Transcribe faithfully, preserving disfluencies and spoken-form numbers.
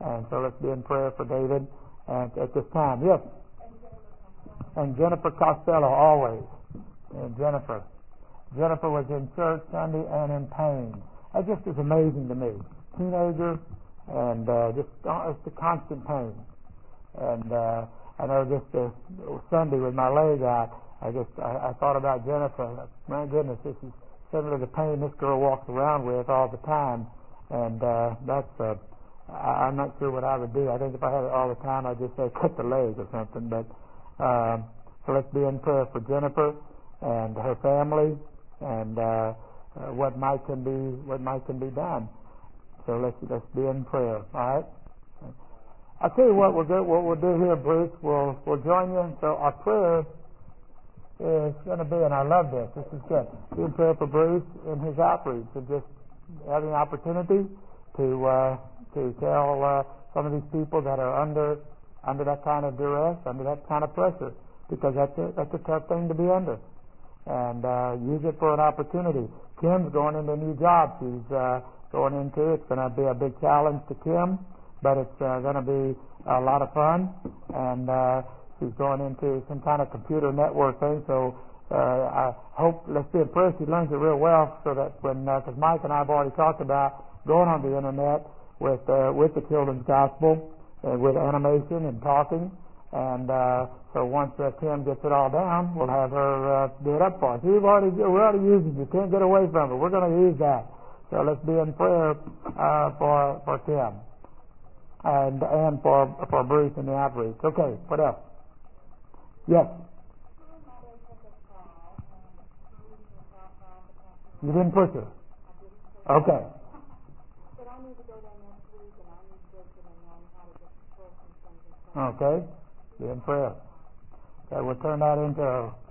And so let's be in prayer for David at, at this time. Yes. And Jennifer Costello, always. And Jennifer. Jennifer was in church Sunday and in pain. That just is amazing to me. Teenager and uh, just uh, it's the constant pain. And uh, I know just uh, Sunday with my leg out, I just I, I thought about Jennifer. My goodness, this is similar to the pain this girl walks around with all the time. And uh, that's uh, I, I'm not sure what I would do. I think if I had it all the time, I'd just say cut the leg or something. But um, so let's be in prayer for Jennifer and her family, and uh, uh, what might can be what might can be done. So let's let's be in prayer. All right. I'll tell you what we'll do. What we'll do here, Bruce. We'll we'll join you. So our prayer is going to be, and I love this. This is good. Be in prayer for Bruce in his outreach, and just having an opportunity to uh, to tell uh, some of these people that are under under that kind of duress, under that kind of pressure, because that's a that's a tough thing to be under. And uh, use it for an opportunity. Kim's going into a new job. She's uh, going into it's going to be a big challenge to Kim, but it's uh, going to be a lot of fun. And uh, she's going into some kind of computer network thing. So uh, I hope, let's be in prayer, she learns it real well, so that when, because uh, Mike and I have already talked about going on the internet with uh, with the children's gospel, uh, with animation and talking. And uh, so once uh, Kim gets it all down, we'll have her uh, do it up for us. We've already, we're already using it. You can't get away from it. We're going to use that. So let's be in prayer uh, for for Kim and and for for Bruce in the outreach. Okay, what else? Yes. You didn't push her. Okay. Okay. Be in prayer. Okay, we'll turn that into